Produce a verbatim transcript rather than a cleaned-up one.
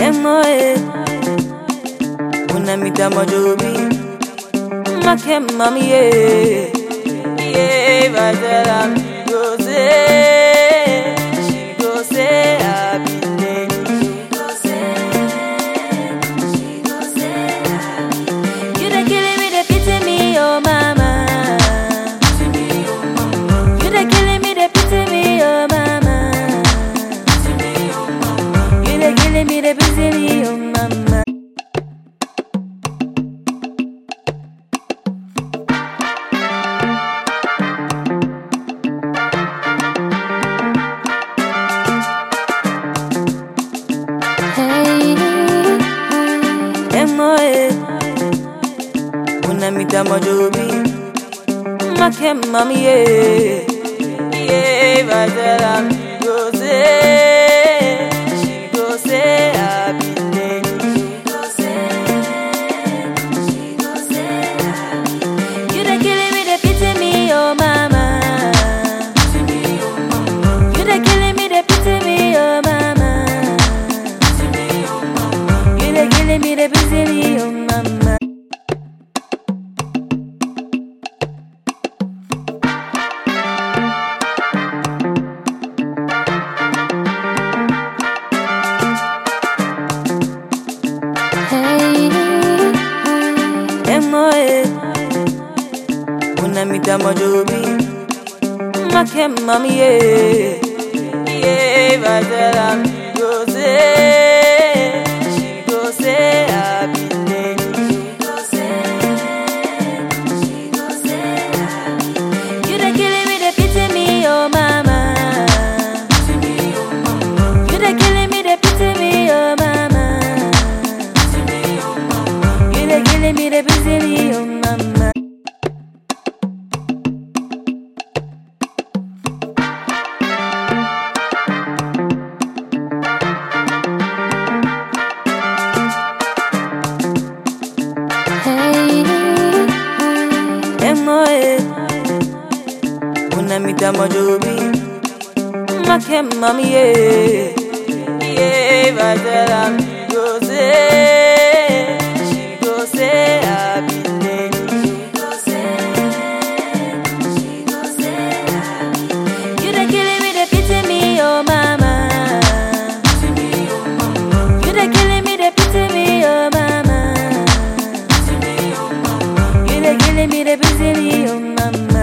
Emoe, unamita majobi, make mami ye, ye vajela mi go say, she go say I be there. She go say, she go say I be there. You dey killing me, dey pity me, oh mama. You dey killing me, dey pity me, oh mama. You dey killing me, dey pity me, oh mama. Emoe, unamita majobi, make mami ye, ye vajela mi go say, she go say I be there. She go say, she go say I be there. You dey killing me, dey pity me, oh mama. You dey killing me, dey pity me, oh mama. You dey killing me, dey pity me, oh mama. Emoe, unamita majobi, make mami ye, ye vajela mi go say, she go say I be there. She go say, she go say I be there. You dey killing me, dey pity me, oh mama. You dey killing me, dey pity me, oh mama. You dey killing me, dey pity me, oh mama. Emoe, unamita majobi, make mami ye, ye vajela mi go say, she go say I be there. She go say, she go say I be there. You dey killing me, dey pity me, oh mama. You dey killing me, dey pity me, oh mama. You dey killing me, dey pity me, oh mama.